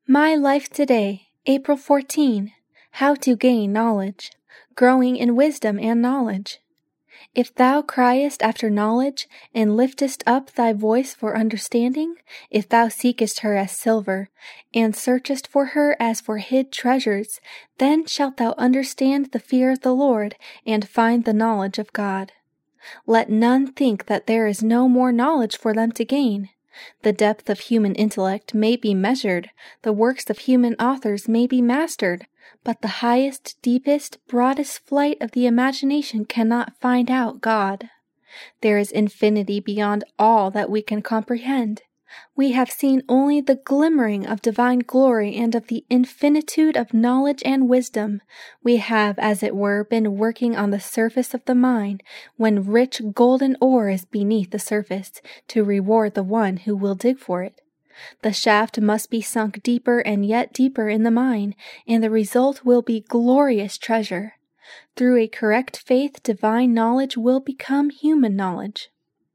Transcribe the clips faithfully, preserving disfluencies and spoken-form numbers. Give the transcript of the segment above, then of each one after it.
My Life Today, April fourteenth. How to Gain Knowledge. Growing in Wisdom and Knowledge. If thou criest after knowledge, and liftest up thy voice for understanding, if thou seekest her as silver, and searchest for her as for hid treasures, then shalt thou understand the fear of the Lord, and find the knowledge of God. Let none think that there is no more knowledge for them to gain. The depth of human intellect may be measured, the works of human authors may be mastered, but the highest, deepest, broadest flight of the imagination cannot find out God. There is infinity beyond all that we can comprehend. We have seen only the glimmering of divine glory and of the infinitude of knowledge and wisdom. We have, as it were, been working on the surface of the mine, when rich golden ore is beneath the surface, to reward the one who will dig for it. The shaft must be sunk deeper and yet deeper in the mine, and the result will be glorious treasure. Through a correct faith, divine knowledge will become human knowledge.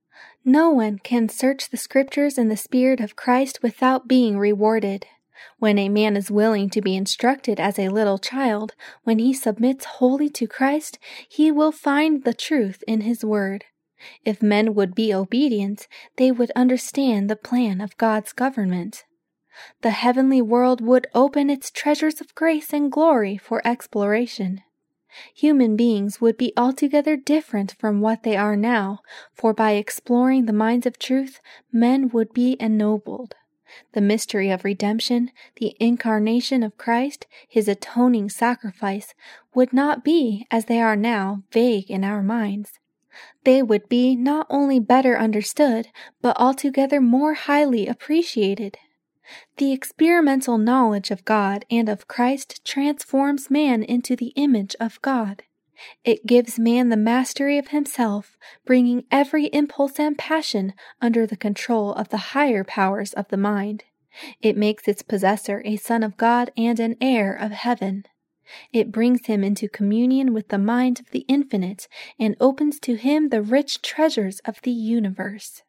No one can search the Scriptures in the Spirit of Christ without being rewarded. When a man is willing to be instructed as a little child, when he submits wholly to Christ, he will find the truth in his word. If men would be obedient, they would understand the plan of God's government. The heavenly world would open its treasures of grace and glory for exploration. Human beings would be altogether different from what they are now, for by exploring the mines of truth, men would be ennobled. The mystery of redemption, the incarnation of Christ, his atoning sacrifice, would not be, as they are now, vague in our minds. They would be not only better understood, but altogether more highly appreciated. The experimental knowledge of God and of Christ transforms man into the image of God. It gives man the mastery of himself, bringing every impulse and passion under the control of the higher powers of the mind. It makes its possessor a son of God and an heir of heaven. It brings him into communion with the mind of the infinite and opens to him the rich treasures of the universe.